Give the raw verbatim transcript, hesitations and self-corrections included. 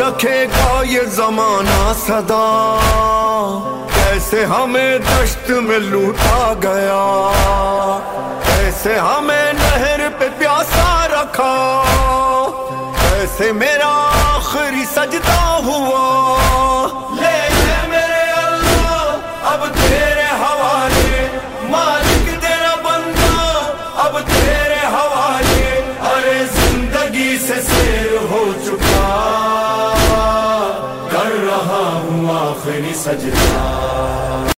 रखेगा ये जमाना सदा, कैसे हमें दश्त में लूटा गया, कैसे हमें नहर पे प्यासा रखा, कैसे मेरा आखिरी सजदा हुआ। ले ले मेरे अल्लाह अब तेरे हवाले, मालिक तेरा बंदा अब तेरे हवाले। अरे जिंदगी से सैर हो चुका, कर रहा हूँ आखिरी सजदा।